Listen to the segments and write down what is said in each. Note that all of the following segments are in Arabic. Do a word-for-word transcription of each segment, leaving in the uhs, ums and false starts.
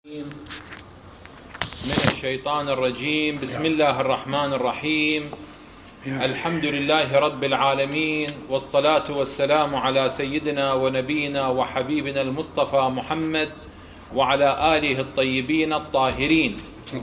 من الشيطان الرجيم. بسم الله الرحمن الرحيم. الحمد لله رب العالمين، والصلاة والسلام على سيدنا ونبينا وحبيبنا المصطفى محمد وعلى آله الطيبين الطاهرين.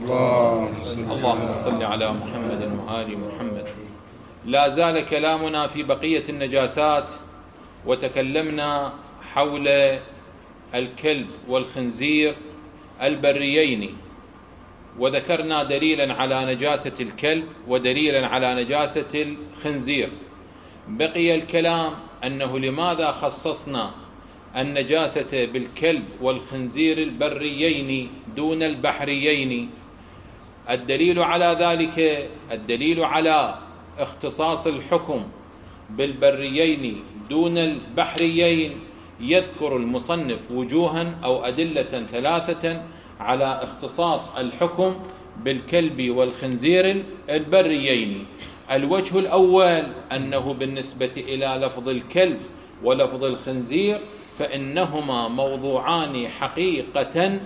اللهم صل على محمد وآل محمد. لا زال كلامنا في بقية النجاسات، وتكلمنا حول الكلب والخنزير البريين، وذكرنا دليلا على نجاسة الكلب ودليلا على نجاسة الخنزير. بقي الكلام أنه لماذا خصصنا النجاسة بالكلب والخنزير البريين دون البحريين. الدليل على ذلك الدليل على اختصاص الحكم بالبريين دون البحريين. يذكر المصنف وجوها أو أدلة ثلاثة على اختصاص الحكم بالكلب والخنزير البريين. الوجه الأول أنه بالنسبة إلى لفظ الكلب ولفظ الخنزير فإنهما موضوعان حقيقة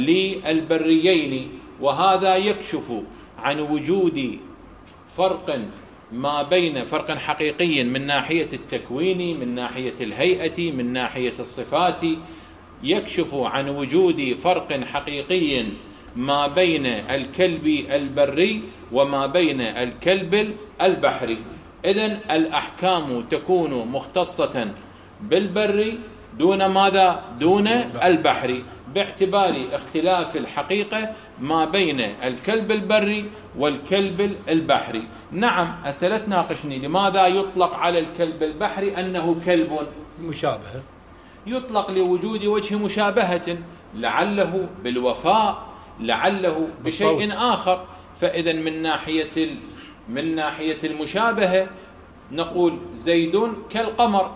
للبريين، وهذا يكشف عن وجود فرق ما بين فرق حقيقي من ناحية التكوين، من ناحية الهيئة، من ناحية الصفات. يكشف عن وجود فرق حقيقي ما بين الكلب البري وما بين الكلب البحري. إذن الأحكام تكون مختصة بالبري دون ماذا؟ دون البحري، باعتبار اختلاف الحقيقة ما بين الكلب البري والكلب البحري. نعم، أسئلة تناقشني لماذا يطلق على الكلب البحري أنه كلب مشابه؟ يطلق لوجود وجه مشابهة، لعله بالوفاء، لعله بشيء آخر. فإذا من ناحية من ناحية المشابهة نقول زيد كالقمر،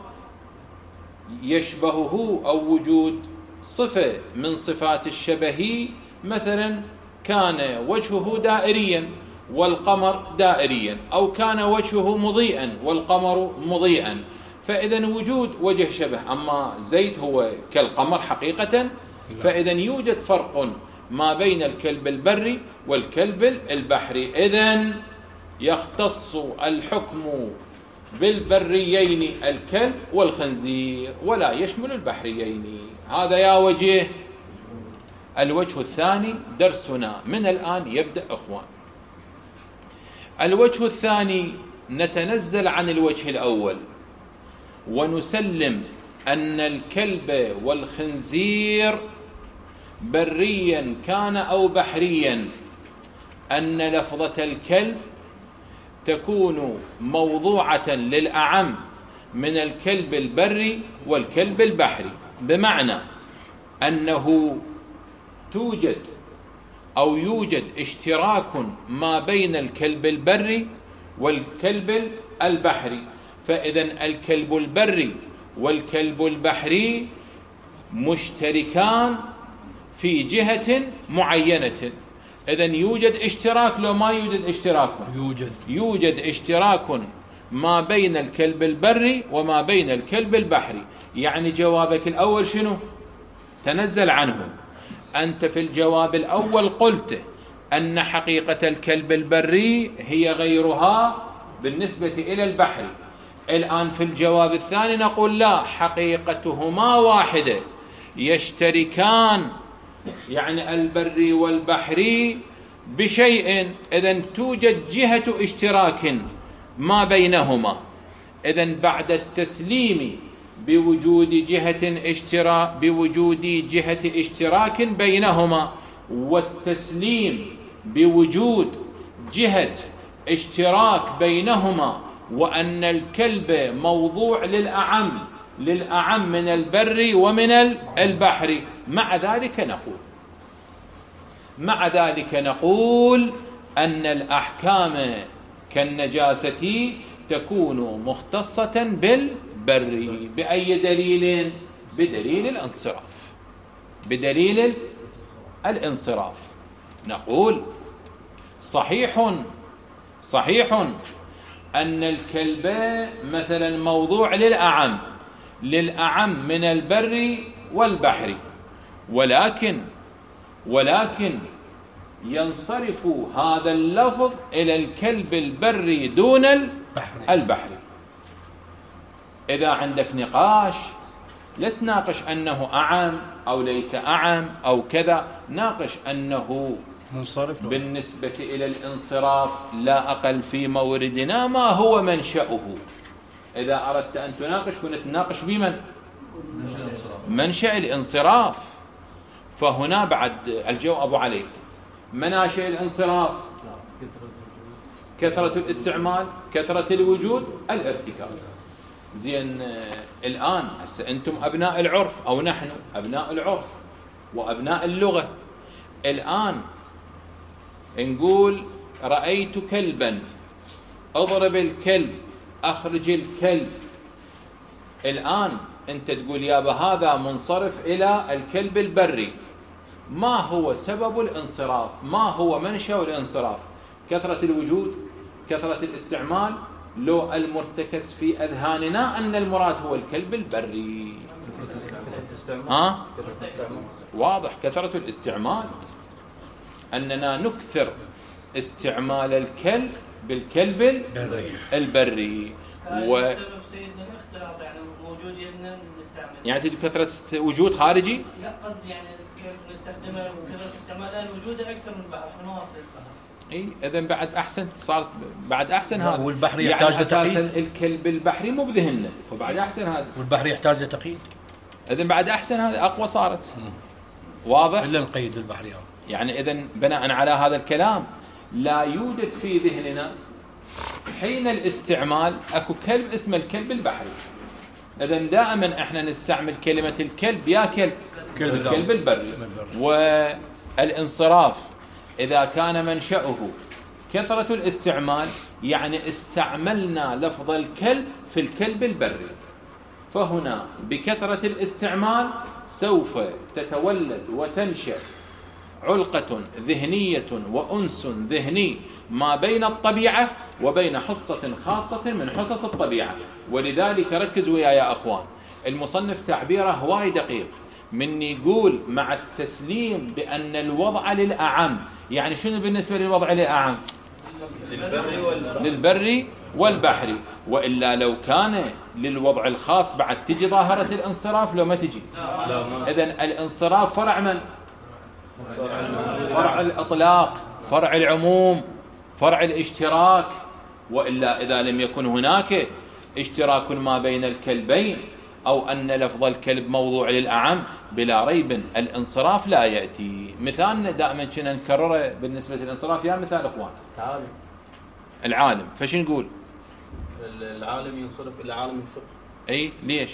يشبهه أو وجود صفة من صفات الشبه، مثلا كان وجهه دائريا والقمر دائريا، أو كان وجهه مضيئا والقمر مضيئا، فإذا وجود وجه شبه. أما زيد هو كالقمر حقيقة، فإذا يوجد فرق ما بين الكلب البري والكلب البحري. إذن يختص الحكم بالبريين الكلب والخنزير ولا يشمل البحريين. هذا يا وجه. الوجه الثاني درسنا من الآن يبدأ أخوان. الوجه الثاني نتنزل عن الوجه الأول ونسلم أن الكلب والخنزير بريا كان أو بحريا، أن لفظة الكلب تكون موضوعة للأعم من الكلب البري والكلب البحري، بمعنى أنه توجد أو يوجد اشتراك ما بين الكلب البري والكلب البحري. فإذا الكلب البري والكلب البحري مشتركان في جهة معينة. إذن يوجد اشتراك لو ما يوجد اشتراك؟ يوجد يوجد اشتراك ما بين الكلب البري وما بين الكلب البحري. يعني جوابك الأول شنو؟ تنزل عنه. أنت في الجواب الأول قلت أن حقيقة الكلب البري هي غيرها بالنسبة إلى البحري. الآن في الجواب الثاني نقول لا، حقيقتهما واحدة، يشتركان، يعني البري والبحري بشيء. إذن توجد جهة اشتراك ما بينهما. إذن بعد التسليم بوجود جهة اشتراك بوجود جهة اشتراك بينهما، والتسليم بوجود جهة اشتراك بينهما، وأن الكلب موضوع للأعم للأعم من البري ومن البحري. مع ذلك نقول مع ذلك نقول أن الأحكام كالنجاسة تكون مختصة بالبري. بأي دليل؟ بدليل الانصراف بدليل الانصراف. نقول صحيح صحيح أن الكلب مثلا موضوع للأعم للأعم من البر والبحر، ولكن ولكن ينصرف هذا اللفظ إلى الكلب البري دون البحري. إذا عندك نقاش لا تناقش أنه أعم أو ليس أعم أو كذا، ناقش أنه منصرف بالنسبة إلى الانصراف لا أقل في موردنا ما هو منشأه. إذا أردت أن تناقش كنت تناقش بمن؟ منشأ الانصراف. فهنا بعد الجو أبو علي مناشئ الانصراف كثرة الاستعمال، كثرة الوجود، الارتكاز. زين الآن هسه أنتم أبناء العرف أو نحن أبناء العرف وأبناء اللغة. الآن نقول رأيت كلبا، اضرب الكلب، أخرج الكلب. الآن أنت تقول يابا هذا منصرف إلى الكلب البري. ما هو سبب الانصراف؟ ما هو منشأ الانصراف؟ كثرة الوجود، كثرة الاستعمال، لو المرتكز في أذهاننا أن المراد هو الكلب البري؟ ها؟ واضح كثرة الاستعمال، أننا نكثر استعمال الكلب بالكلب البري. و يعني تجد كثرة وجود خارجي؟ لا قصدي يعني نستخدمه وكثرة استعمال الآن وجوده أكثر من البحر، احنا ما وصلت اي اذا بعد احسن، صارت بعد احسن هذا. والبحر يحتاج يعني لتقييد. اساسا الكلب البحري مو بذهننا، فبعد احسن هذا. والبحر يحتاج لتقييد. اذا بعد احسن هذا اقوى صارت. واضح؟ الا نقيد البحر يعني. يعني اذا بناء على هذا الكلام لا يوجد في ذهننا حين الاستعمال اكو كلب اسمه الكلب البحري. اذا دائما احنا نستعمل كلمه الكلب يا كلب كلب الكلب البري. والانصراف إذا كان منشأه كثرة الاستعمال يعني استعملنا لفظ الكلب في الكلب البري، فهنا بكثرة الاستعمال سوف تتولد وتنشأ علقة ذهنية وأنس ذهني ما بين الطبيعة وبين حصة خاصة من حصص الطبيعة. ولذلك ركزوا ويا يا أخوان، المصنف تعبيره هواي دقيق من يقول مع التسليم بأن الوضع للأعم. يعني شنو بالنسبة للوضع للأعم؟ للبري والبحري. وإلا لو كان للوضع الخاص بعد تجي ظاهرة الانصراف لو ما تجي. إذن الانصراف فرع من؟ فرع الإطلاق، فرع العموم، فرع الاشتراك. وإلا إذا لم يكن هناك اشتراك ما بين الكلبين أو أن لفظ الكلب موضوع للأعم بلا ريب الانصراف لا يأتي. مثالنا دائما كنا نكرره بالنسبة للانصراف يا مثال إخوان العالم. العالم. فش نقول؟ العالم ينصرف إلى عالم الفقه. أي ليش؟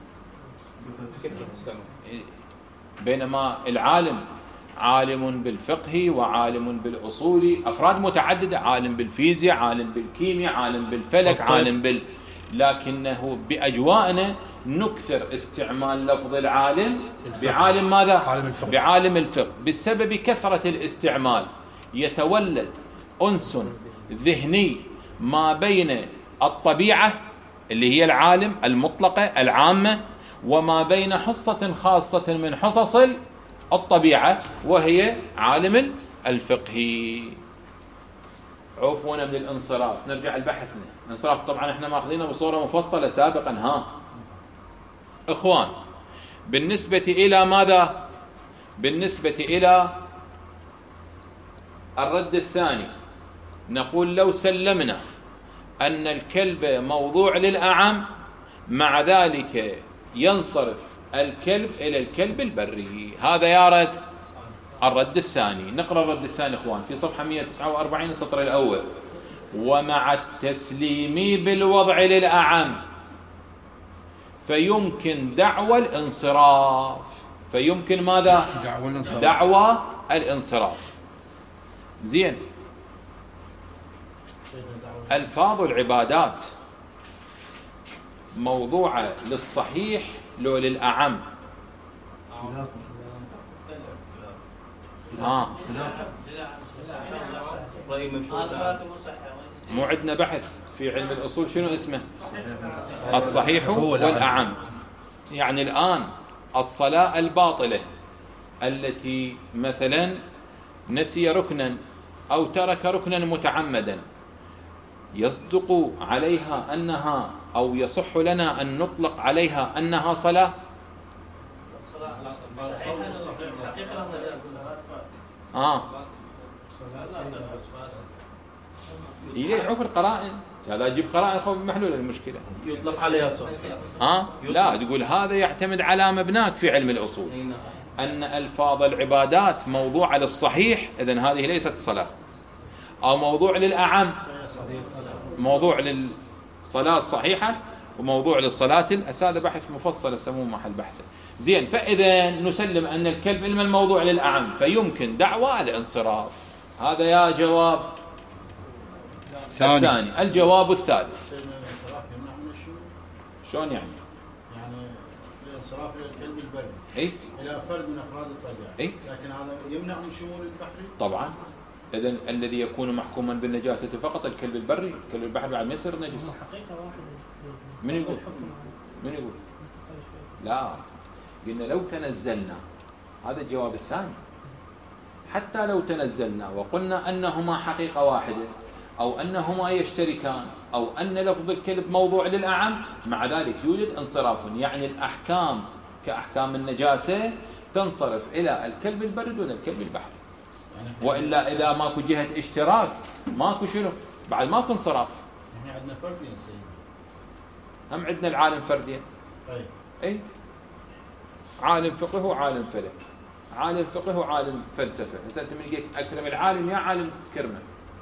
بينما العالم عالم بالفقه وعالم بالأصول، أفراد متعددة، عالم بالفيزياء، عالم بالكيمياء، عالم بالفلك، عالم بال لكنه بأجوائنا نكثر استعمال لفظ العالم بعالم ماذا؟ عالم الفقه. بعالم الفقه. بسبب كثرة الاستعمال يتولد أنس ذهني ما بين الطبيعة اللي هي العالم المطلقة العامة وما بين حصة خاصة من حصص الطبيعة وهي عالم الفقه. عفونا من الانصراف، نرجع لبحثنا. الانصراف طبعا احنا ماخذينه بصورة مفصلة سابقا. ها اخوان، بالنسبة الى ماذا؟ بالنسبة الى الرد الثاني نقول لو سلمنا ان الكلب موضوع للأعم مع ذلك ينصرف الكلب الى الكلب البري. هذا يا رد الرد الثاني. نقرأ الرد الثاني اخوان في صفحة مئة وتسعة وأربعين السطر الاول. ومع التسليم بالوضع للأعم فيمكن دعوى الانصراف. فيمكن ماذا؟ دعوى الانصراف. دعوى الانصراف. زين، ألفاظ العبادات موضوعة للصحيح لو للأعم؟ ها مو عندنا بحث في علم الأصول شنو اسمه؟ الصحيح والأعم. يعني الآن الصلاة الباطلة التي مثلا نسي ركنا أو ترك ركنا متعمدا يصدق عليها أنها أو يصح لنا أن نطلق عليها أنها صلاة؟ آه يعرف القرائن، لا يجيب قرائن خوف محلول المشكلة. يطلق عليها صح. آه لا تقول هذا يعتمد على مبناك في علم الأصول أن ألفاظ العبادات موضوع للصحيح، إذن هذه ليست صلاة، أو موضوع للأعم، موضوع للصلاة الصحيحة وموضوع للصلاة الأس. هذا بحث مفصل يسموه محل بحثه. زين، فإذا نسلم أن الكلب إنما الموضوع للأعم فيمكن دعوى الانصراف. هذا يا جواب الثاني. الجواب الثالث شلون يعني؟ يعني الانصراف الى الكلب البري اي الى فرد من افراد الطبيعه، اي لكن هذا يمنع من شمول البحري طبعا. اذا الذي يكون محكوما بالنجاسه فقط الكلب البري، الكلب البحري بعد ما يصير نجس. من يقول؟ من يقول؟ لا، قلنا لو تنزلنا، هذا الجواب الثاني. حتى لو تنزلنا وقلنا انهما حقيقه واحده أو أنهما يشتركان أو أن لفظ الكلب موضوع للأعم، مع ذلك يوجد انصراف. يعني الأحكام كأحكام النجاسة تنصرف إلى الكلب البري دون الكلب البحري، وإلا إذا ماكو جهة اشتراك ماكو شنو بعد ماكو انصراف. احنا عندنا فردين سيدي، هم عندنا العالم فردين. أي أي عالم فقه وعالم فلك، عالم فقه وعالم فلسفة. هسه أنت من يجيك أكرم العالم يا عالم كرمه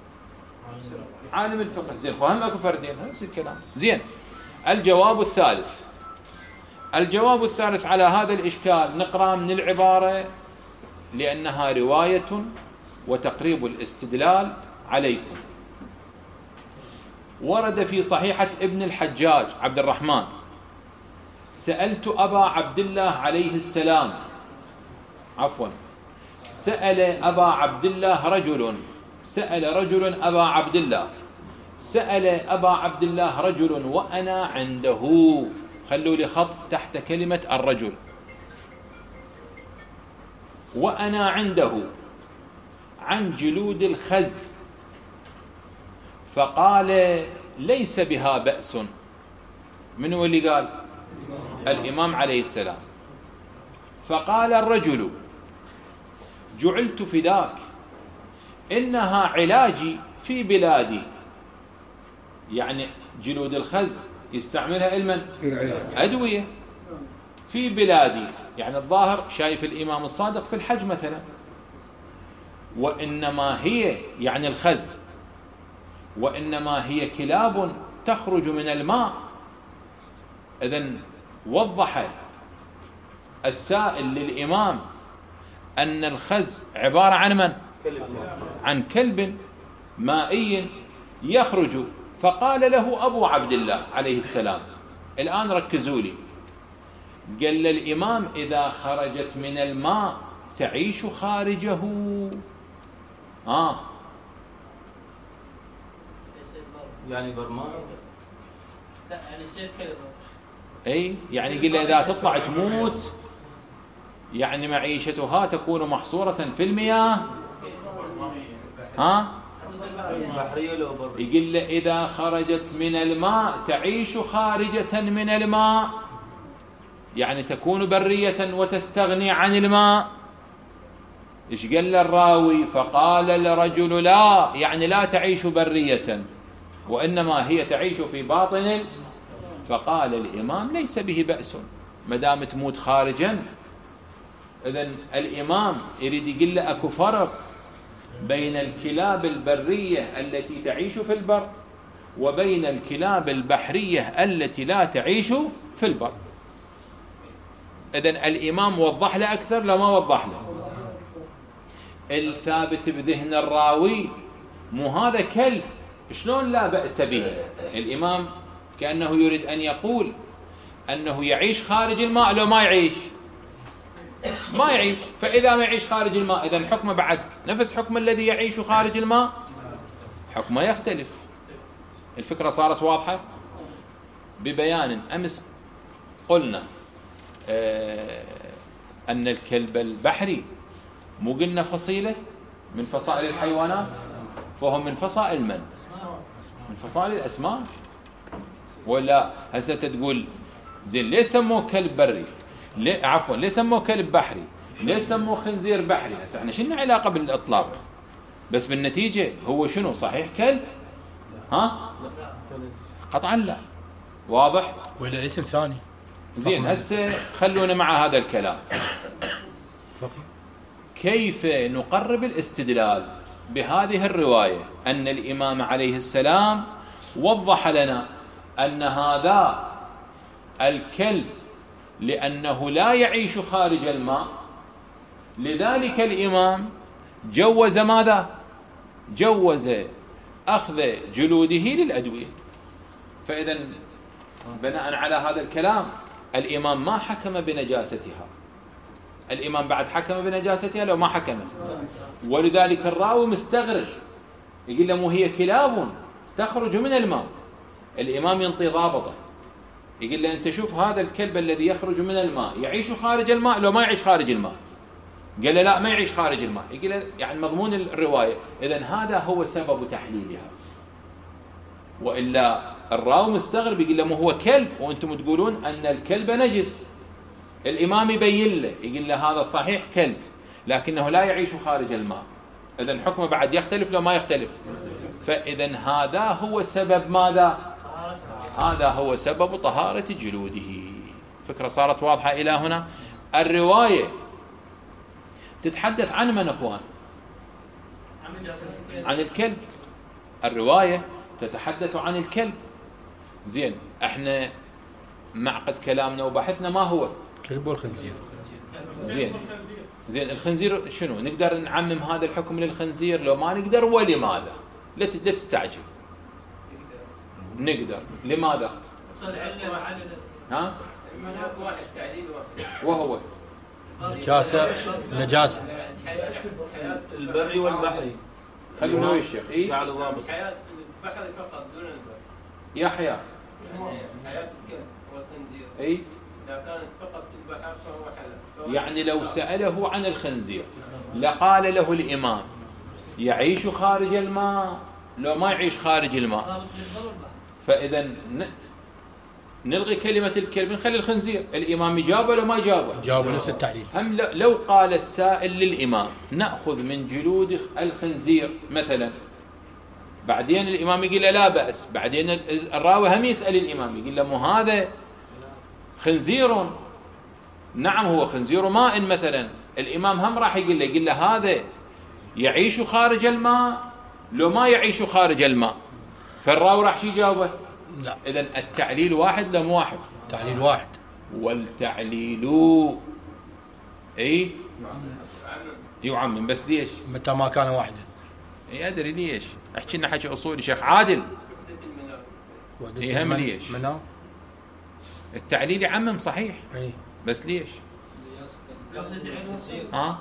عالم الفقه. زين، فهم اكو فردين، نفس الكلام. زين، الجواب الثالث. الجواب الثالث على هذا الإشكال نقرأ من العبارة لأنها رواية وتقريب الاستدلال عليكم. ورد في صحيحة ابن الحجاج عبد الرحمن: سألت أبا عبد الله عليه السلام، عفوا سأل أبا عبد الله رجل سأل رجل أبا عبد الله سأل أبا عبد الله رجل وأنا عنده. خلوا لي خط تحت كلمة الرجل. وأنا عنده عن جلود الخز، فقال ليس بها بأس. من هو اللي قال؟ الإمام عليه السلام. فقال الرجل: جعلت فداك، إنها علاجي في بلادي. يعني جلود الخز يستعملها المن؟ أدوية في بلادي. يعني الظاهر شايف الإمام الصادق في الحج مثلا. وإنما هي يعني الخز وإنما هي كلاب تخرج من الماء. إذن وضح السائل للإمام أن الخز عبارة عن من؟ عن كلب مائي يخرج. فقال له أبو عبد الله عليه السلام، الآن ركزوا لي، قال للإمام: إذا خرجت من الماء تعيش خارجه. آه يعني برماء، لا يعني يصير كلب. أي يعني قال له إذا تطلع تموت، يعني معيشتها تكون محصورة في المياه. ها؟ يقول له إذا خرجت من الماء تعيش خارجة من الماء، يعني تكون برية وتستغني عن الماء. إيش قال الراوي؟ فقال الرجل: لا، يعني لا تعيش برية وإنما هي تعيش في باطن. فقال الإمام: ليس به بأس ما دام تموت خارجا. إذن الإمام يريد يقول له أكو فرق بين الكلاب البرية التي تعيش في البر وبين الكلاب البحرية التي لا تعيش في البر. إذن الإمام وضح له أكثر لو ما وضح له. الثابت بذهن الراوي مو هذا كلب، شلون لا بأس به؟ الإمام كأنه يريد أن يقول أنه يعيش خارج الماء. لو ما يعيش ما يعيش، فإذا ما يعيش خارج الماء إذن حكمه بعد نفس حكم الذي يعيش خارج الماء، حكمه يختلف. الفكرة صارت واضحة ببيان. أمس قلنا آه أن الكلب البحري مو قلنا فصيلة من فصائل الحيوانات، فهو من فصائل من؟ من فصائل الأسماك. ولا هسه تقول زين ليه سموه كلب بري؟ ليه عفوا ليه سموه كلب بحري؟ ليه سموه خنزير بحري؟ هسه احنا شنو علاقة بالإطلاق؟ بس بالنتيجة هو شنو صحيح كلب؟ ها؟ قطعا لا. واضح؟ ولا اسم ثاني. زين هسه خلونا مع هذا الكلام. كيف نقرب الاستدلال بهذه الرواية أن الإمام عليه السلام وضح لنا أن هذا الكلب لأنه لا يعيش خارج الماء، لذلك الإمام جوز ماذا؟ جوز أخذ جلوده للأدوية. فإذا بناء على هذا الكلام الإمام ما حكم بنجاستها، الإمام بعد حكم بنجاستها لو ما حكم. ولذلك الراوي مستغرب يقول له مو هي كلاب تخرج من الماء، الإمام ينطي ضابطه يقول له أنت شوف هذا الكلب الذي يخرج من الماء يعيش خارج الماء لو ما يعيش خارج الماء؟ قال له لا ما يعيش خارج الماء. يقول له يعني مضمون الرواية إذن هذا هو سبب تحليلها. وإلا الراوي مستغرب يقول له مو هو كلب وأنتم تقولون أن الكلب نجس. الإمام يبين له يقول له هذا صحيح كلب لكنه لا يعيش خارج الماء، إذن حكمه بعد يختلف لو ما يختلف. فإذن هذا هو سبب ماذا؟ هذا هو سبب طهارة جلوده. فكرة صارت واضحة إلى هنا. الرواية تتحدث عن من أخوان؟ عن الكلب. الرواية تتحدث عن الكلب. زين احنا معقد كلامنا وبحثنا ما هو؟ كلب والخنزير. زين زين الخنزير شنو؟ نقدر نعمم هذا الحكم للخنزير لو ما نقدر؟ ولماذا؟ لا تستعجل. نقدر. لماذا؟ ها؟ واحد تعليل واحد وهو نجاسة نجاسة البري والبحري. خلونا ويا الشيخ. اي فعل ضابط. الحياة في البحر فقط دون البر. يا حياة يعني حياة الكلب والخنزير. اي إذا كانت فقط في البحر فهو حلال. يعني لو سأله عن الخنزير لقال له الإمام يعيش خارج الماء لو ما يعيش خارج الماء، فإذا نلغي كلمة الكلب نخلي الخنزير. الإمام يجاوب ولا ما يجاوب؟ جاوب نفس التعليل. هم لو قال السائل للإمام نأخذ من جلود الخنزير مثلا، بعدين الإمام يقول له لا بأس، بعدين الراوي هم يسأل الإمام يقول له مو هذا خنزير؟ نعم هو خنزير ماء مثلا. الإمام هم راح يقول له يقول له هذا يعيش خارج الماء لو ما يعيش خارج الماء، فالراوي راح يجاوبه لا. إذن التعليل واحد لم واحد؟ تعليل واحد. والتعليل اي يعمم. بس ليش؟ متى ما كان واحدا. اي ادري ليش. احكي لنا حكي اصولي شيخ عادل. اي هم ليش؟ منام. التعليل يعمم صحيح. اي بس ليش؟ ها؟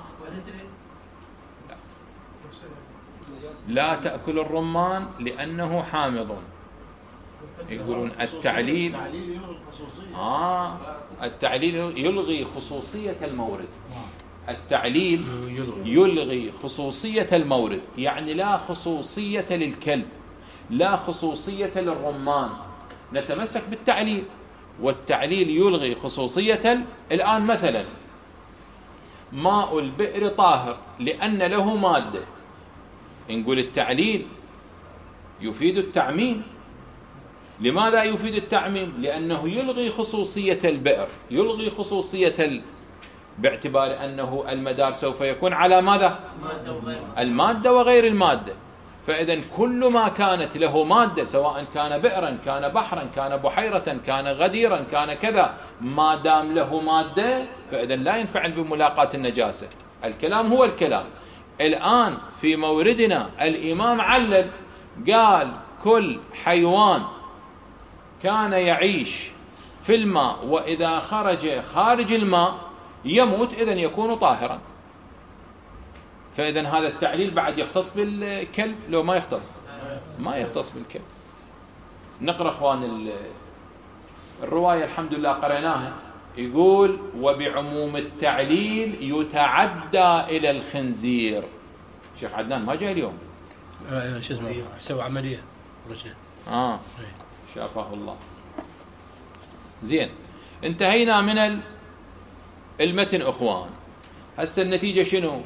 لا تأكل الرمان لأنه حامض. يقولون التعليل آه التعليل يلغي خصوصية المورد. التعليل يلغي خصوصية المورد، يعني لا خصوصية للكلب لا خصوصية للرمان، نتمسك بالتعليل. والتعليل يلغي خصوصية. الآن مثلا ماء البئر طاهر لأن له مادة، نقول التعليل يفيد التعميم. لماذا يفيد التعميم؟ لأنه يلغي خصوصية البئر، يلغي خصوصية ال... باعتبار أنه المدار سوف يكون على ماذا؟ المادة وغير المادة. فإذا كل ما كانت له مادة سواء كان بئرا كان بحرا كان بحيرة كان غديرا كان كذا، ما دام له مادة فإذا لا ينفعل بملاقاة النجاسة. الكلام هو الكلام. الآن في موردنا الإمام علل قال كل حيوان كان يعيش في الماء وإذا خرج خارج الماء يموت إذن يكون طاهرا. فإذن هذا التعليل بعد يختص بالكلب لو ما يختص؟ ما يختص بالكلب. نقرأ أخوان الرواية الحمد لله قرأناها يقول وبعموم التعليل يتعدى إلى الخنزير. شيخ عدنان ما جاي اليوم. آه شو اسمه سوى عملية رجله. آه شافه الله. زين انتهينا من المتن أخوان. هسه النتيجة شنو؟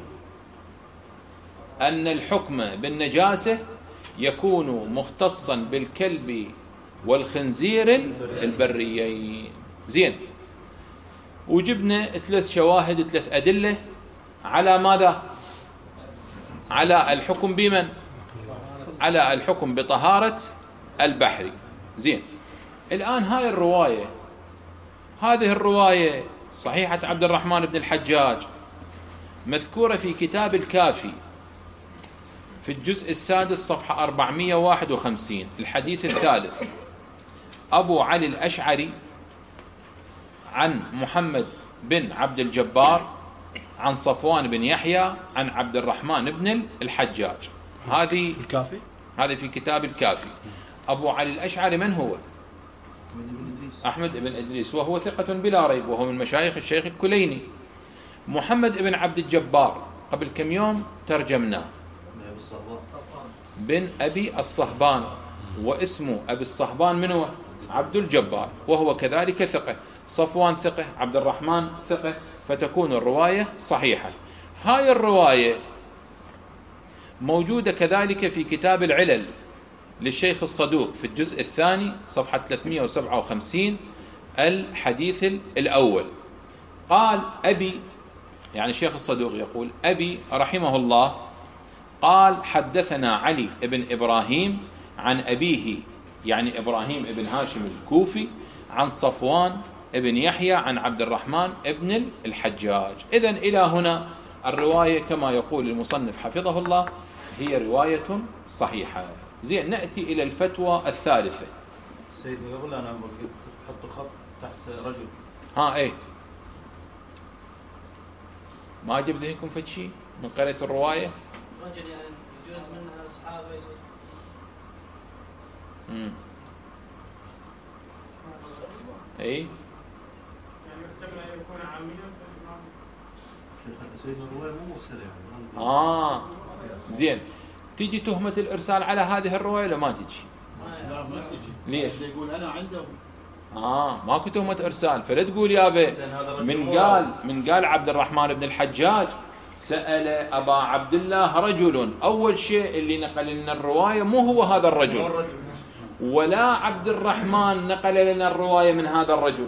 أن الحكم بالنجاسة يكون مختصا بالكلب والخنزير البريين. زين وجبنا ثلاث شواهد ثلاث أدلة على ماذا؟ على الحكم بمن؟ على الحكم بطهارة البحر. زين الآن هاي الرواية هذه الرواية صحيحة عبد الرحمن بن الحجاج مذكورة في كتاب الكافي في الجزء السادس صفحة أربعمائة وواحد وخمسين الحديث الثالث. أبو علي الأشعري عن محمد بن عبد الجبار عن صفوان بن يحيى عن عبد الرحمن بن الحجاج. هذه الكافي هذه في كتاب الكافي. أبو علي الأشعري من هو؟ أحمد بن إدريس وهو ثقة بلا ريب وهو من مشايخ الشيخ الكليني. محمد بن عبد الجبار قبل كم يوم ترجمناه بن أبي الصهبان واسمه أبي الصهبان من هو؟ عبد الجبار وهو كذلك ثقة. صفوان ثقة، عبد الرحمن ثقة، فتكون الرواية صحيحة. هاي الرواية موجودة كذلك في كتاب العلل للشيخ الصدوق في الجزء الثاني صفحة ثلاثمائة وسبعة وخمسين الحديث الأول. قال أبي يعني الشيخ الصدوق يقول أبي رحمه الله قال حدثنا علي بن إبراهيم عن أبيه يعني إبراهيم بن هاشم الكوفي عن صفوان بن يحيى عن عبد الرحمن بن الحجاج. إذن إلى هنا الرواية كما يقول المصنف حفظه الله هي رواية صحيحة. زين نأتي إلى الفتوى الثالثة. سيدنا قبل أنا حط خط تحت رجل. ها إيه ما جاب ذهنكم فد شيء من قرية الرواية؟ رجل يعني يجوز منها أصحابه. امم اي يعني يحتمل ان يكون عاملا. سيدنا الرواية مو مرسلة يعني. اه زين تيجي تهمة الإرسال على هذه الرواية لو ما تجي؟ لا ما تجي. ليش؟ يقول أنا عنده. اه ماكو تهمة إرسال. فلا تقول يا بي من قال من قال عبد الرحمن بن الحجاج سأل أبا عبد الله رجل. أول شيء اللي نقل لنا الرواية مو هو هذا الرجل ولا عبد الرحمن نقل لنا الرواية من هذا الرجل.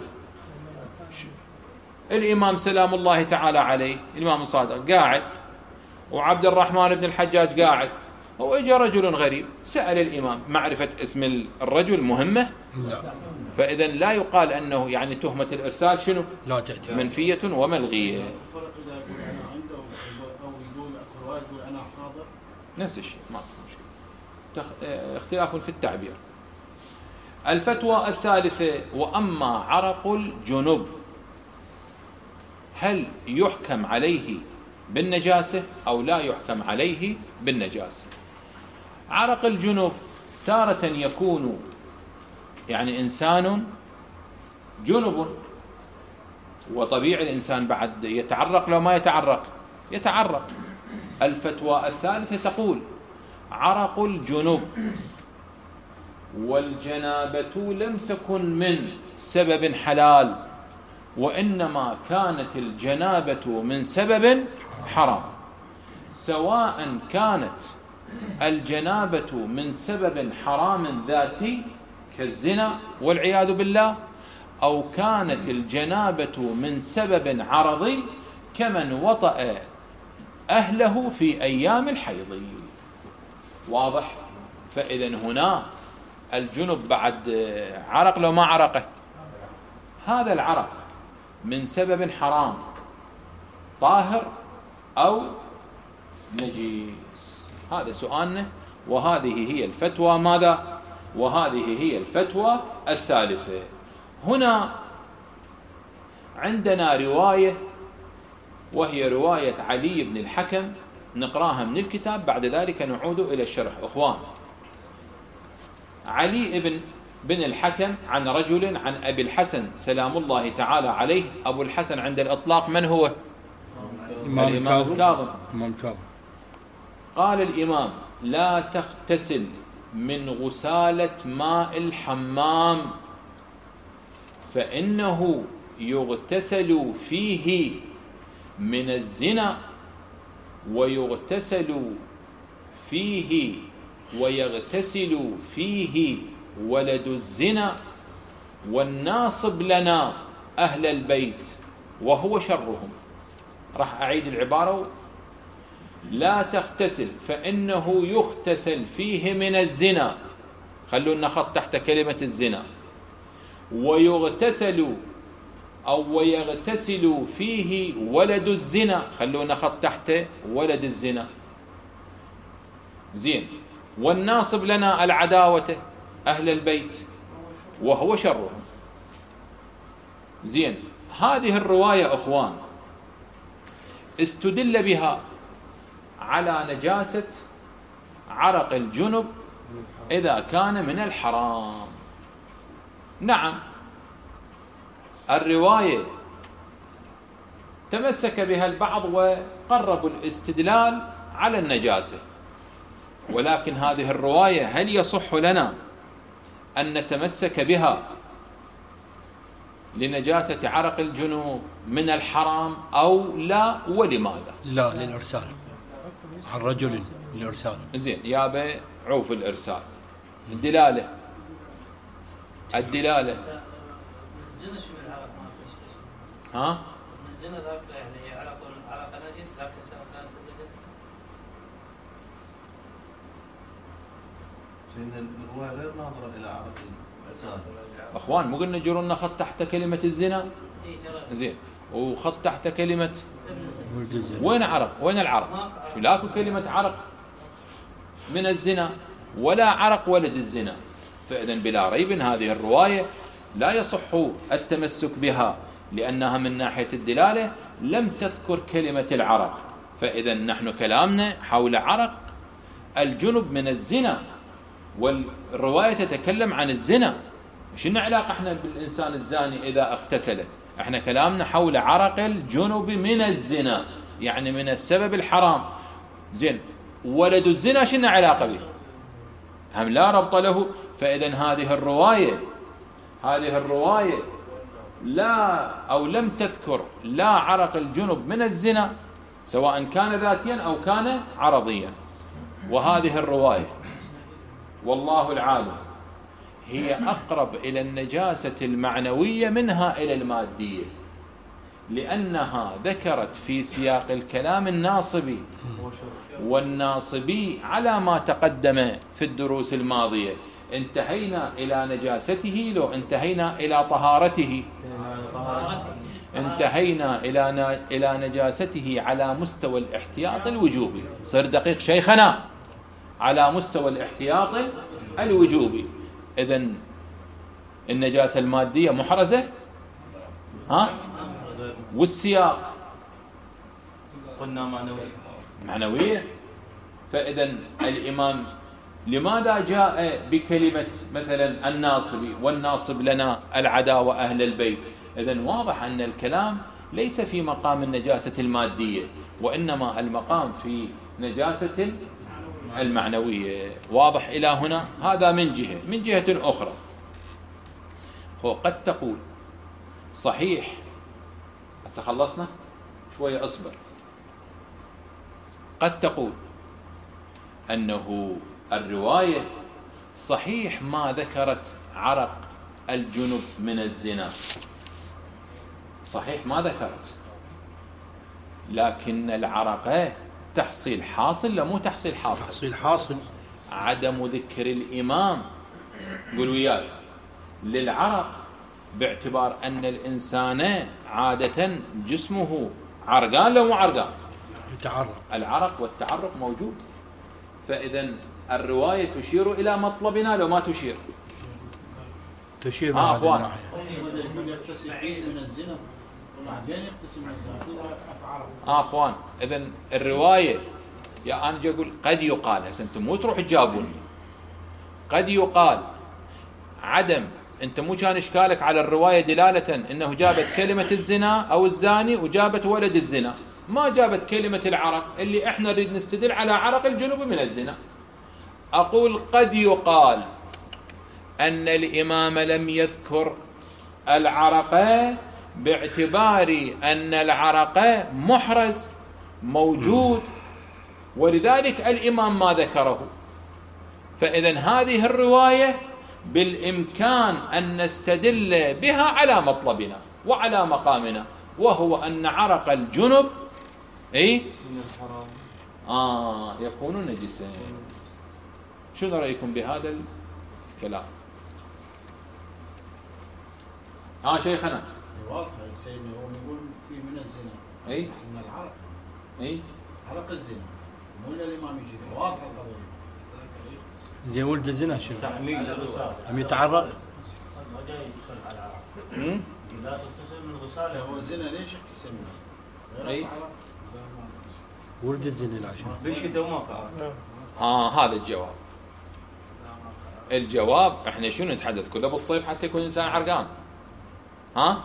الإمام سلام الله تعالى عليه الإمام الصادق قاعد وعبد الرحمن بن الحجاج قاعد وإجا رجل غريب سأل الإمام. معرفة اسم الرجل مهمة لا. فإذا لا يقال أنه يعني تهمة الإرسال شنو لا تأتي منفية وملغية. الفرق إذا يقول أنا عنده أو يقول رواية يقول أنا حاضر نفس الشيء ما في مشكلة. اختلاف في التعبير. الفتوى الثالثة وأما عرق الجنب هل يحكم عليه بالنجاسة أو لا يحكم عليه بالنجاسة؟ عرق الجنب تارة يكون يعني إنسان جنب وطبيعي الإنسان بعد يتعرق لو ما يتعرق يتعرق. الفتوى الثالثة تقول عرق الجنب والجنابة لم تكن من سبب حلال وإنما كانت الجنابة من سبب حرام. سواء كانت الجنابة من سبب حرام ذاتي كالزنا والعياذ بالله أو كانت الجنابة من سبب عرضي كمن وطأ أهله في أيام الحيض. واضح؟ فإذا هنا الجنب بعد عرق لو ما عرقه هذا العرق من سبب حرام طاهر أو نجيس. هذا سؤالنا وهذه هي الفتوى ماذا؟ وهذه هي الفتوى الثالثة. هنا عندنا رواية وهي رواية علي بن الحكم نقراها من الكتاب بعد ذلك نعود إلى الشرح. أخوان علي بن بن الحكم عن رجل عن أبي الحسن سلام الله تعالى عليه. أبو الحسن عند الإطلاق من هو؟ الإمام الإمام الكاظم. الإمام الكاظم. قال الإمام: لا تغتسل من غسالة ماء الحمام فإنه يغتسل فيه من الزنا ويغتسل فيه ويغتسل فيه ولد الزنا والناصب لنا أهل البيت وهو شرهم. راح أعيد العبارة: لا تغتسل فإنه يغتسل فيه من الزنا، خلونا خط تحت كلمة الزنا، ويغتسل أو ويغتسل فيه ولد الزنا، خلونا خط تحت ولد الزنا. زين. والناصب لنا العداوة أهل البيت وهو شرهم. زين. هذه الرواية أخوان استدل بها على نجاسة عرق الجنب إذا كان من الحرام. نعم، الرواية تمسك بها البعض وقربوا الاستدلال على النجاسة، ولكن هذه الرواية هل يصح لنا أن نتمسك بها لنجاسة عرق الجنوب من الحرام أو لا، ولماذا؟ لا، للإرسال عن رجل للإرسال. زين يابا عوف الإرسال. الدلالة الدلالة الزنا شو العرق ما في شيء. ها؟ الزنا ذاك يعني عرق عرق نجس لكن الناس تزيد. لأن الرواية غير ناظرة إلى عرق الإنسان. أخوان مو قلنا جرنا خط تحت كلمة الزنا؟ زين. وخط تحت كلمة وين عرق؟ وين العرق؟ شو لاكو كلمة عرق من الزنا ولا عرق ولد الزنا. فإذا بلا ريب هذه الرواية لا يصح التمسك بها لأنها من ناحية الدلالة لم تذكر كلمة العرق. فإذا نحن كلامنا حول عرق الجنب من الزنا، والرواية تتكلم عن الزنا. شنو علاقة احنا بالإنسان الزاني إذا اغتسل؟ احنا كلامنا حول عرق الجنب من الزنا، يعني من السبب الحرام. زين. ولد الزنا شنو علاقة به؟ هم لا ربط له. فإذا هذه الرواية هذه الرواية لا أو لم تذكر لا عرق الجنب من الزنا سواء كان ذاتيا أو كان عرضيا. وهذه الرواية والله العالم هي أقرب إلى النجاسة المعنوية منها إلى المادية، لأنها ذكرت في سياق الكلام الناصبي، والناصبي على ما تقدم في الدروس الماضية انتهينا إلى نجاسته لو انتهينا إلى طهارته، انتهينا إلى إلى نجاسته على مستوى الاحتياط الوجوبي. صير دقيق شيخنا، على مستوى الاحتياط الوجوبي. إذن النجاسة المادية محرزة، ها؟ والسياق قلنا معنوية معنوية. فإذا الإمام لماذا جاء بكلمة مثلا الناصبي والناصب لنا العداوة أهل البيت؟ إذن واضح أن الكلام ليس في مقام النجاسة المادية، وإنما المقام في نجاسة المعنوية. واضح إلى هنا؟ هذا من جهة. من جهة أخرى هو قد تقول صحيح، هسه خلصنا شوية أصبر، قد تقول أنه الرواية صحيح ما ذكرت عرق الجنب من الزنا، صحيح ما ذكرت، لكن العرق تحصيل حاصل لا مو تحصيل حاصل؟ تحصيل حاصل. عدم ذكر الإمام قل وياي للعرق باعتبار أن الإنسان عادة جسمه عرقان لو مو عرقان؟ يتعرق. العرق والتعرق موجود. فإذا الرواية تشير إلى مطلبنا لو ما تشير؟ تشير آه هذه الناحية. يكون يغتسل فيه من الزنا وبعدين يغتسل من الزنا. آه أخوان، إذن الرواية يا أنا جاي أقول قد يقال، هسه أنتم مو تروح تجاوبوني، قد يقال عدم، أنت مو كان إشكالك على الرواية دلالة أنه جابت كلمة الزنا أو الزاني وجابت ولد الزنا، ما جابت كلمة العرق اللي إحنا نريد نستدل على عرق الجنوب من الزنا. أقول قد يقال أن الإمام لم يذكر العرق باعتبار أن العرق محرز موجود، ولذلك الإمام ما ذكره. فإذن هذه الرواية بالإمكان أن نستدل بها على مطلبنا وعلى مقامنا، وهو أن عرق الجنب أي آه يكون نجسا. شنو رأيكم بهذا الكلام؟ آه شيخنا واضح يا سيدنا، هو يقول في من الزنا أي من العرق، أي عرق الزنا، مو إلا الإمام يجي واضح القضية. زين ولد الزنا شنو؟ تحميل الغسالة أم يتعرق؟ ما جاي يدخل على العرق. مم؟ لا تغتسل من غسالة. هو الزنا ليش يغتسل منه؟ أي ولد الزنا لا شنو؟ بالشتاء وما كان. آه هذا الجواب. الجواب احنا شنو نتحدث كله بالصيف حتى يكون الإنسان عرقان؟ ها؟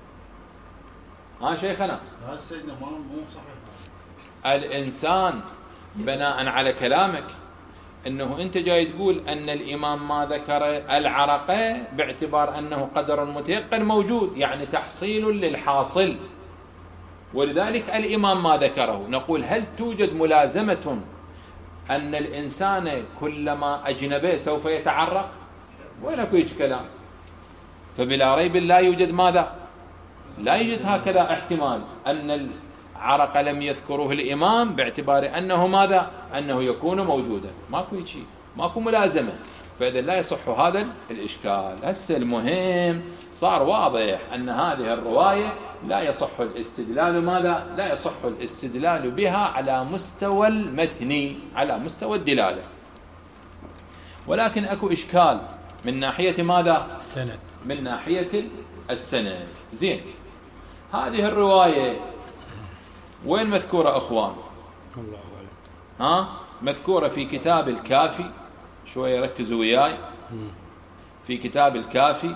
ها شيخنا؟ هذا سيدنا ما مو صحيح. الإنسان بناء على كلامك أنه أنت جاي تقول أن الإمام ما ذكر العرق باعتبار أنه قدر متيقن موجود، يعني تحصيل للحاصل، ولذلك الإمام ما ذكره. نقول هل توجد ملازمة أن الإنسان كلما أجنبه سوف يتعرق؟ وين أكو كلام؟ فبلا ريب لا يوجد ماذا؟ لا يوجد هكذا احتمال أن العرق لم يذكره الإمام باعتبار أنه ماذا؟ أنه يكون موجودا. ماكو شيء، ماكو ملازمة، فإذا لا يصح هذا الإشكال. هسه المهم صار واضح أن هذه الرواية لا يصح الاستدلال ماذا؟ لا يصح الاستدلال بها على مستوى المتن، على مستوى الدلالة. ولكن أكو إشكال من ناحية ماذا؟ السند. من ناحية السند. زين، هذه الرواية وين مذكورة أخوان؟ الله أعلم. ها؟ مذكورة في كتاب الكافي. شوية ركزوا وياي في كتاب الكافي.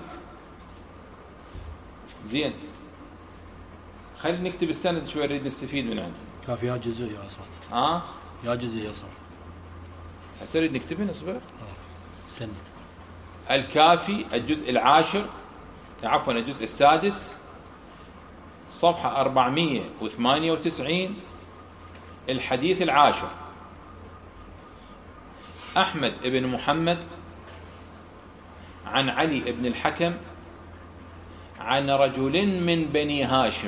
زين، خلينا نكتب السند شوي نريد نستفيد من عنده. كافي يا جزء يا صح. ها؟ يا جزء يا صح. هسه نريد نكتبه نصبر. سند. الكافي الجزء العاشر، عفوا الجزء السادس، صفحة أربعمائة وثمانية وتسعين، الحديث العاشر. أحمد بن محمد عن علي بن الحكم عن رجل من بني هاشم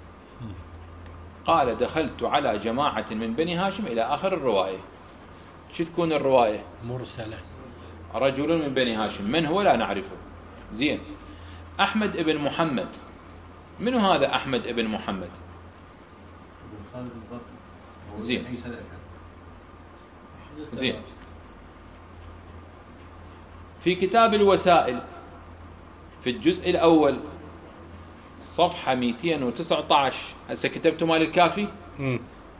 قال دخلت على جماعة من بني هاشم إلى آخر الرواية. شو تكون الرواية؟ مرسلة. رجل من بني هاشم، من هو لا نعرفه. زين، أحمد بن محمد، من هذا أحمد بن محمد؟ زين زين في كتاب الوسائل في الجزء الأول صفحة مئتين وتسعة عشر، هسه كتبتوا مال الكافي مم.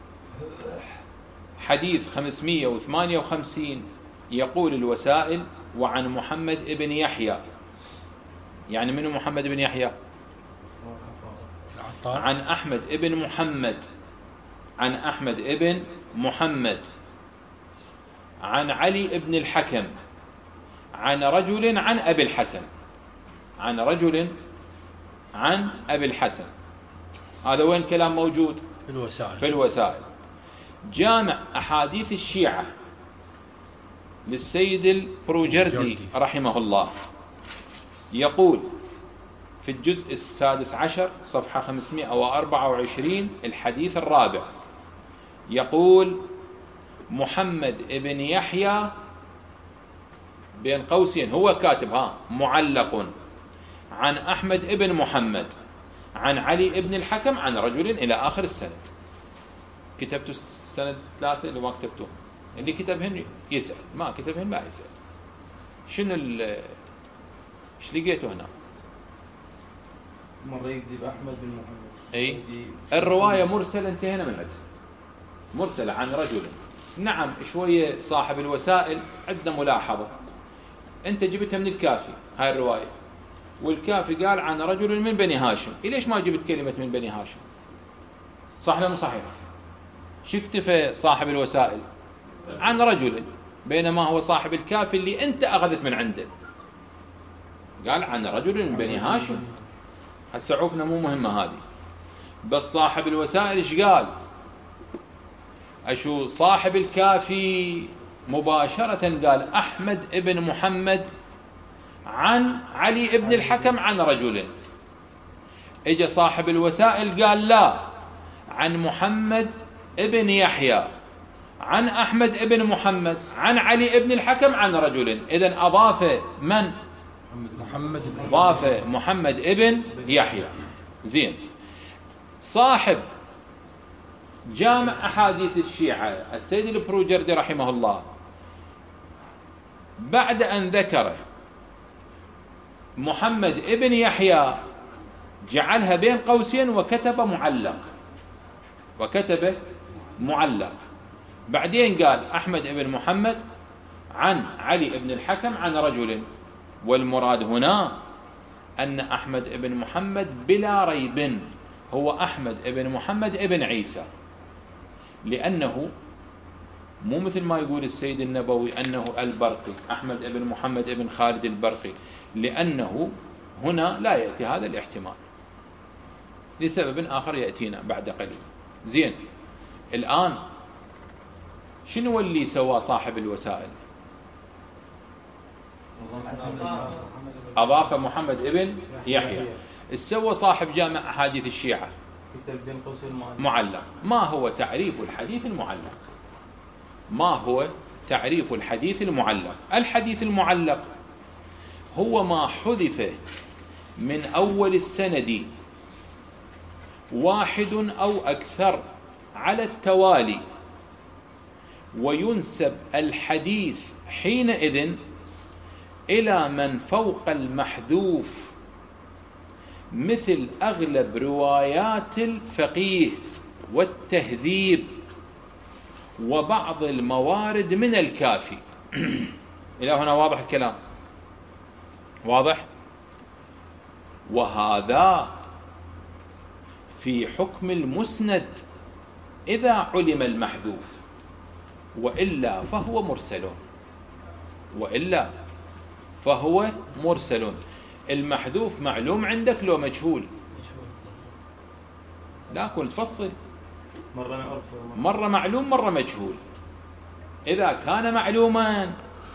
حديث خمسمائة وثمانية وخمسين، يقول الوسائل وعن محمد بن يحيى. يعني منو محمد بن يحيى؟ العطار. عن أحمد بن محمد، عن أحمد بن محمد عن علي بن الحكم عن رجل عن أبي الحسن، عن رجل عن أبي الحسن. هذا وين كلام موجود؟ في الوسائل. في الوسائل. جامع أحاديث الشيعة للسيد البروجردي رحمه الله يقول في الجزء السادس عشر صفحة خمسمائة وأربعة وعشرين الحديث الرابع، يقول محمد ابن يحيى بين قوسين، هو كاتب ها معلق، عن أحمد ابن محمد عن علي ابن الحكم عن رجل إلى آخر السند. كتبتوا السند ثلاثة اللي ما كتبتوه؟ اللي كتبهن يسأل، ما كتبهن ما يسأل. شنو ال ايش لقيته هنا؟ مرة يكذب أحمد بن محمد. اي الرواية مرسلة، انتهينا من عندها. مرسلة عن رجل. نعم، شوية صاحب الوسائل عندنا ملاحظة، أنت جبتها من الكافي هاي الرواية، والكافي قال عن رجل من بني هاشم، ليش ما جبت كلمة من بني هاشم؟ صح ولا مو صحيح؟ شو اكتفى صاحب الوسائل؟ عن رجل، بينما هو صاحب الكافي اللي أنت أخذت من عنده قال عن رجل من بني هاشم. هسه عوفنا مو مهمة هذه، بس صاحب الوسائل ايش قال؟ أشو صاحب الكافي مباشرة قال أحمد ابن محمد عن علي ابن الحكم عن رجل. اجى صاحب الوسائل قال لا، عن محمد ابن يحيى عن أحمد ابن محمد عن علي ابن الحكم عن رجل. إذن أضاف من؟ محمد بن أضاف محمد ابن يحيى. زين. صاحب جامع أحاديث الشيعة السيد البروجردي رحمه الله بعد أن ذكر محمد ابن يحيى جعلها بين قوسين وكتب معلق، وكتب معلق. بعدين قال أحمد ابن محمد عن علي ابن الحكم عن رجل. والمراد هنا أن أحمد ابن محمد بلا ريب هو أحمد ابن محمد ابن عيسى، لأنه مو مثل ما يقول السيد النبوي أنه البرقي أحمد ابن محمد ابن خالد البرقي، لأنه هنا لا يأتي هذا الاحتمال لسبب آخر يأتينا بعد قليل. زين. الآن شنو اللي سوى صاحب الوسائل؟ أضاف محمد ابن يحيى. سوى صاحب جامع أحاديث الشيعة معلق. ما هو تعريف الحديث المعلق؟ ما هو تعريف الحديث المعلق؟ الحديث المعلق هو ما حذف من أول السند واحد أو أكثر على التوالي، وينسب الحديث حينئذ إلى من فوق المحذوف، مثل أغلب روايات الفقيه والتهذيب وبعض الموارد من الكافي. إلى هنا واضح الكلام؟ واضح؟ وهذا في حكم المسند إذا علم المحذوف، وإلا فهو مرسل، وإلا فهو مرسل. المحذوف معلوم عندك لو مجهول؟ لا، كنت تفصل، مرة معلوم مرة مجهول. إذا كان معلوما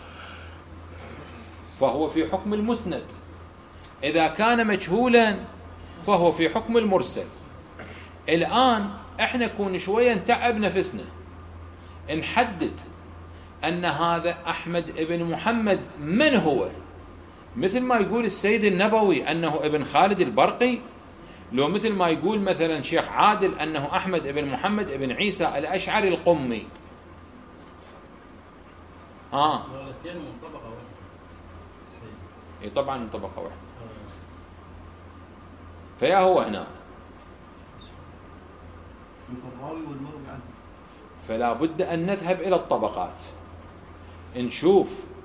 فهو في حكم المسند، إذا كان مجهولا فهو في حكم المرسل. الآن احنا كون شوية نتعب نفسنا نحدد أن هذا أحمد ابن محمد من هو، مثل ما يقول السيد النبوي أنه ابن خالد البرقي، لو مثل ما يقول مثلا شيخ عادل أنه أحمد ابن محمد ابن عيسى الأشعري القمي. آه اي طبعا من طبقة واحدة. فيا هو هنا فلا بد أن نذهب إلى الطبقات نشوف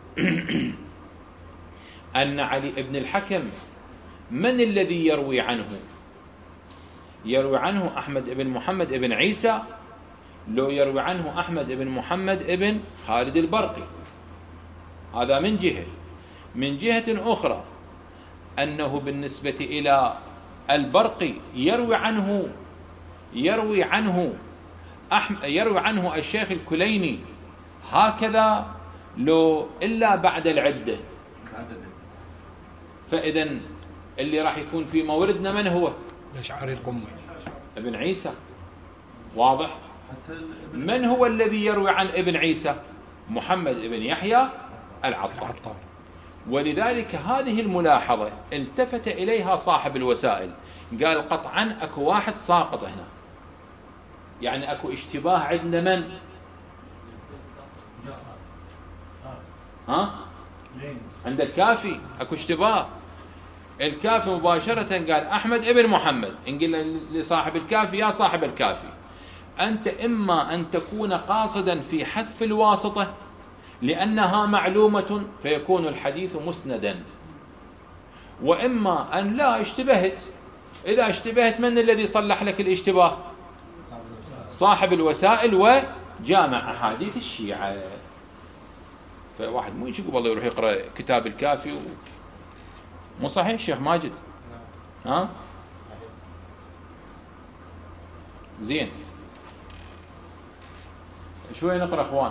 أن علي ابن الحكم من الذي يروي عنه؟ يروي عنه أحمد ابن محمد ابن عيسى، لو يروي عنه أحمد ابن محمد ابن خالد البرقي. هذا من جهة. من جهة أخرى أنه بالنسبة إلى البرقي يروي عنه يروي عنه أحم يروي عنه الشيخ الكليني هكذا لو إلا بعد العدة. فإذن اللي راح يكون في موردنا من هو؟ الأشعري القمي ابن عيسى. واضح؟ من هو الذي يروي عن ابن عيسى؟ محمد ابن يحيى العطار. ولذلك هذه الملاحظة التفت إليها صاحب الوسائل، قال قطعا أكو واحد ساقط هنا، يعني أكو اشتباه عند من؟ ها؟ عند الكافي أكو اشتباه. الكافي مباشرة قال أحمد ابن محمد، نقول لصاحب الكافي يا صاحب الكافي، أنت إما أن تكون قاصدا في حذف الواسطة لأنها معلومة فيكون الحديث مسندا. وإما أن لا اشتبهت، إذا اشتبهت من الذي صلح لك الاشتباه؟ صاحب الوسائل وجامع أحاديث الشيعة. فواحد مو يجي والله يروح يقرأ كتاب الكافي و... مو صحيح شيخ ماجد؟ ها؟ زين، شوي نقرأ اخوان.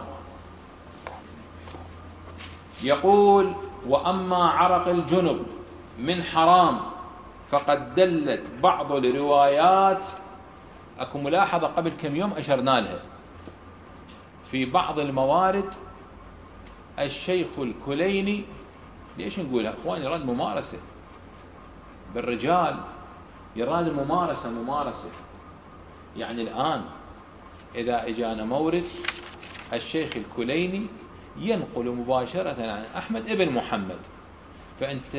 يقول: وأما عرق الجنب من حرام فقد دلت بعض الروايات. اكو ملاحظة قبل كم يوم أشرنا لها، في بعض الموارد الشيخ الكليني، ليش نقولها اخوان؟ يراد ممارسة بالرجال، يراد ممارسة ممارسة يعني الآن إذا إجانا مورد الشيخ الكليني ينقل مباشرة عن أحمد ابن محمد، فأنت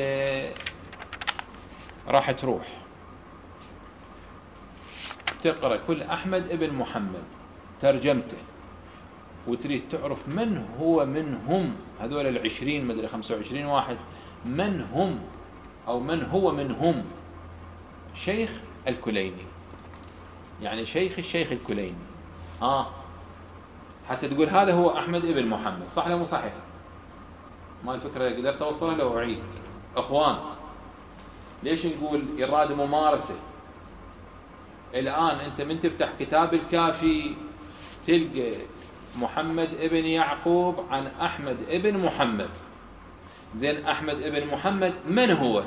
راح تروح تقرأ كل أحمد ابن محمد ترجمته وتريد تعرف من هو منهم هذول العشرين مدري خمسة وعشرين واحد، من هم أو من هو منهم شيخ الكليني، يعني شيخ الشيخ الكليني. آه حتى تقول هذا هو أحمد ابن محمد، صح ولا مو صحيح؟ ما الفكرة قدرت أوصلها لو أعيد أخوان. ليش نقول إرادة ممارسة؟ الآن أنت من تفتح كتاب الكافي تلقى محمد ابن يعقوب عن أحمد ابن محمد. زين أحمد ابن محمد من هو؟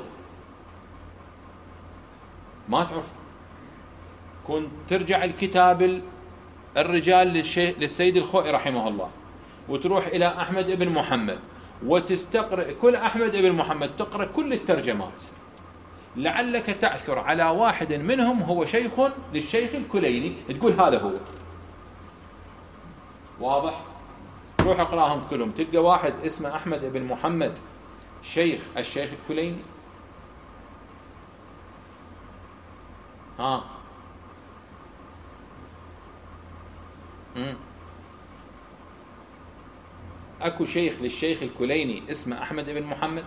ما تعرف. كنت ترجع الكتاب الرجال للشيخ للسيد الخوئي رحمه الله وتروح إلى أحمد ابن محمد وتستقرأ كل أحمد ابن محمد، تقرأ كل الترجمات لعلك تعثر على واحد منهم هو شيخ للشيخ الكليني، تقول هذا هو. واضح؟ روح اقراهم كلهم تلقى واحد اسمه أحمد ابن محمد شيخ الشيخ الكليني. ها مم. اكو شيخ للشيخ الكليني اسمه أحمد ابن محمد؟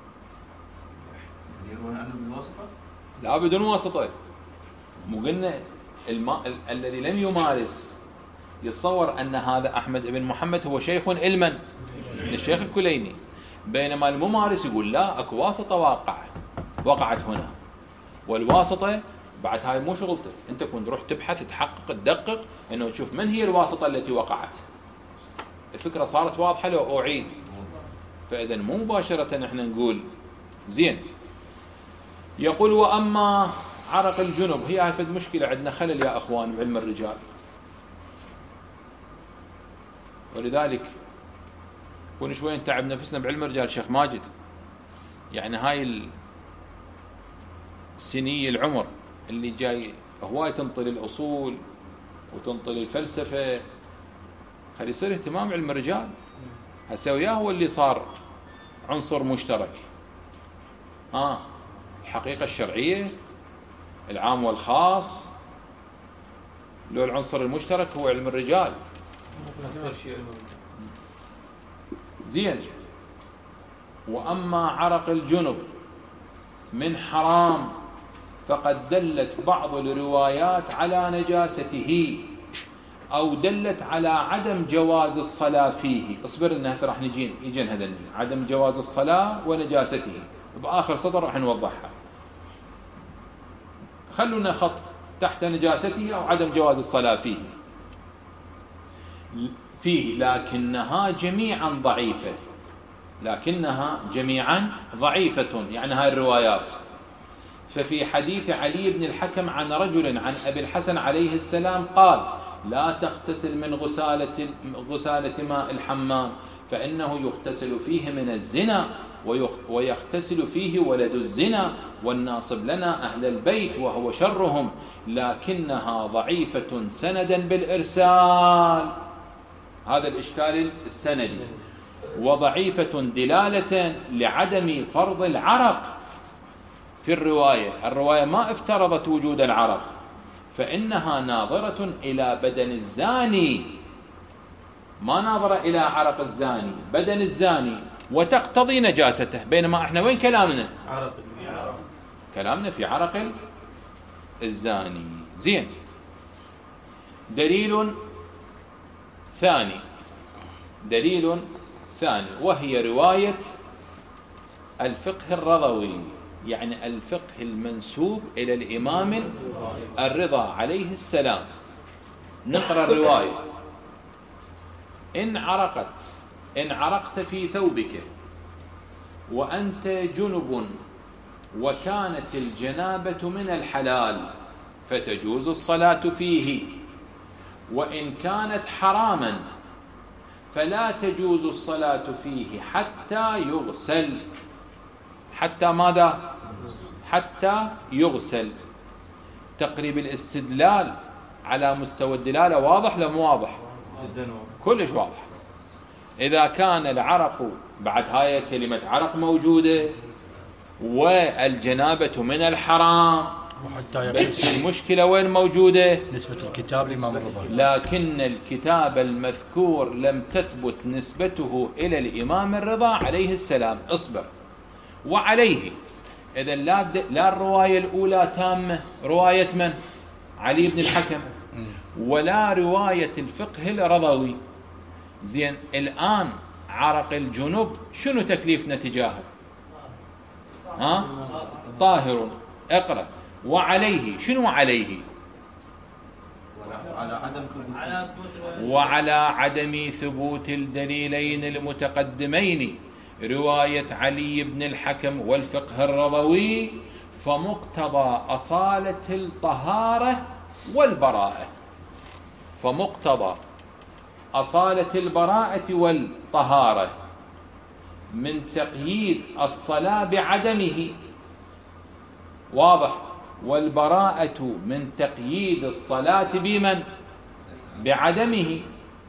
يروون عنه بالواسطة؟ لا بدون واسطة. مو قلنا الما... ال... الذي لم يمارس يتصور أن هذا أحمد ابن محمد هو شيخ علما للشيخ الكليني، بينما الممارس يقول لا أكو واسطة واقع وقعت هنا، والواسطة بعد هاي مو شغلتك، أنت كنت تروح تبحث تحقق تدقق أنه تشوف من هي الواسطة التي وقعت. الفكرة صارت واضحة لو أعيد؟ فإذا مو مباشرة احنا نقول زين. يقول: وأما عرق الجنب، هي هاي فد مشكلة عندنا خلل يا أخوان بعلم الرجال، ولذلك كون شوي نتعب نفسنا بعلم الرجال شيخ ماجد. يعني هاي السنية العمر اللي جاي هواي تنطل الأصول وتنطل الفلسفة، خلي يصير اهتمام علم الرجال. هسه وياه هو اللي صار عنصر مشترك. آه الحقيقة الشرعية العام والخاص، لو العنصر المشترك هو علم الرجال. زين. وأما عرق الجنب من حرام فقد دلت بعض الروايات على نجاسته أو دلت على عدم جواز الصلاة فيه. اصبر لنا هسه راح نجين يجين هذا عدم جواز الصلاة ونجاسته، بآخر سطر راح نوضحها. خلونا خط تحت نجاسته أو عدم جواز الصلاة فيه فيه لكنها جميعا ضعيفة، لكنها جميعا ضعيفة يعني هاي الروايات. ففي حديث علي بن الحكم عن رجل عن أبي الحسن عليه السلام قال: لا تغتسل من غسالة, غسالة ماء الحمام فإنه يغتسل فيه من الزنا ويغتسل فيه ولد الزنا والناصب لنا أهل البيت وهو شرهم، لكنها ضعيفة سندا بالإرسال. هذا الإشكال السندي. وضعيفة دلالة لعدم فرض العرق في الرواية. الرواية ما افترضت وجود العرق، فإنها ناظرة إلى بدن الزاني ما ناظر إلى عرق الزاني، بدن الزاني، وتقتضي نجاسته. بينما احنا وين كلامنا؟ عرق. كلامنا في عرق الزاني. زين. دليل ثاني، دليل ثاني وهي رواية الفقه الرضوي، يعني الفقه المنسوب إلى الإمام الرضا عليه السلام. نقرأ الرواية: إن عرقت إن عرقت في ثوبك وأنت جنب وكانت الجنابة من الحلال فتجوز الصلاة فيه، وإن كانت حراما فلا تجوز الصلاة فيه حتى يغسل. حتى ماذا؟ حتى يغسل. تقريب الاستدلال على مستوى الدلالة واضح لا مو واضح؟ كلش واضح. إذا كان العرق، بعد هاي كلمة عرق موجودة، والجنابة من الحرام، بس المشكلة وين موجودة؟ نسبة الكتاب للإمام الرضا، لكن الكتاب المذكور لم تثبت نسبته إلى الإمام الرضا عليه السلام. اصبر. وعليه إذا لا, لا الرواية الأولى تامة، رواية من؟ علي بن الحكم، ولا رواية الفقه الرضوي. زين، الآن عرق الجنوب شنو تكليفنا تجاهه؟ ها؟ طاهر. اقرأ. وعليه، شنو عليه؟ على عدم ثبوت وعلى عدم ثبوت الدليلين المتقدمين، رواية علي بن الحكم والفقه الرضوي، فمقتضى أصالة الطهارة والبراءة فمقتضى أصالة البراءة والطهارة من تقييد الصلاة بعدمه. واضح؟ والبراءة من تقييد الصلاة بمن؟ بعدمه.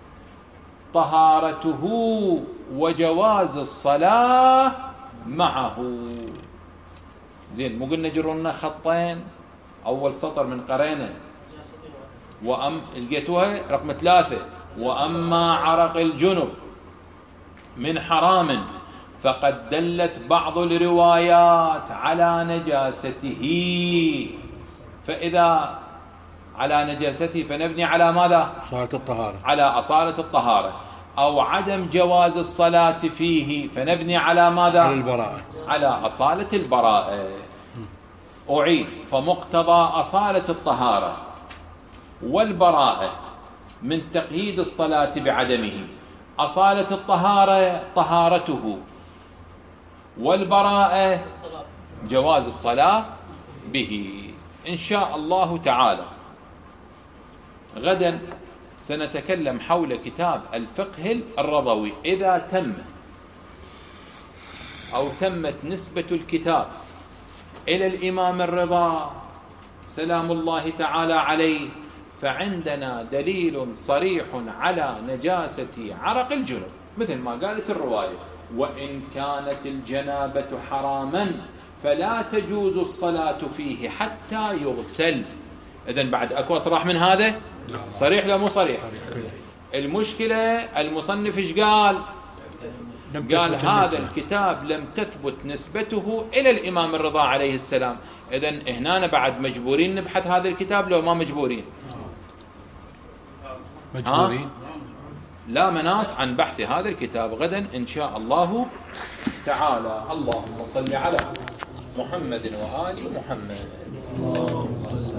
طهارته وجواز الصلاة معه. زين، مو قلنا جرنا خطين؟ أول سطر من قرينة وأم لقيتوها رقم ثلاثة: وأما عرق الجنب من حرام فقد دلت بعض الروايات على نجاسته. فإذا على نجاسته فنبني على ماذا؟ أصالة الطهارة. على أصالة الطهارة. أو عدم جواز الصلاة فيه فنبني على ماذا؟ على البراءة، على أصالة البراءة. أعيد: فمقتضى أصالة الطهارة والبراءة من تقييد الصلاة بعدمه. أصالة الطهارة طهارته، والبراءة جواز الصلاة به. إن شاء الله تعالى غدا سنتكلم حول كتاب الفقه الرضوي. إذا تم أو تمت نسبة الكتاب إلى الإمام الرضا سلام الله تعالى عليه، فعندنا دليل صريح على نجاسة عرق الجنب، مثل ما قالت الرواية: وإن كانت الجنابة حراما فلا تجوز الصلاة فيه حتى يغسل. إذن بعد أكو أصرح من هذا؟ صريح لا مو صريح؟ المشكلة المصنف إيش قال؟ قال هذا الكتاب لم تثبت نسبته إلى الإمام الرضا عليه السلام. إذن هنا بعد مجبورين نبحث هذا الكتاب لو ما مجبورين؟ مجبورين؟ لا مناص عن بحث هذا الكتاب غدا إن شاء الله تعالى. اللهم صل على محمد وآل محمد.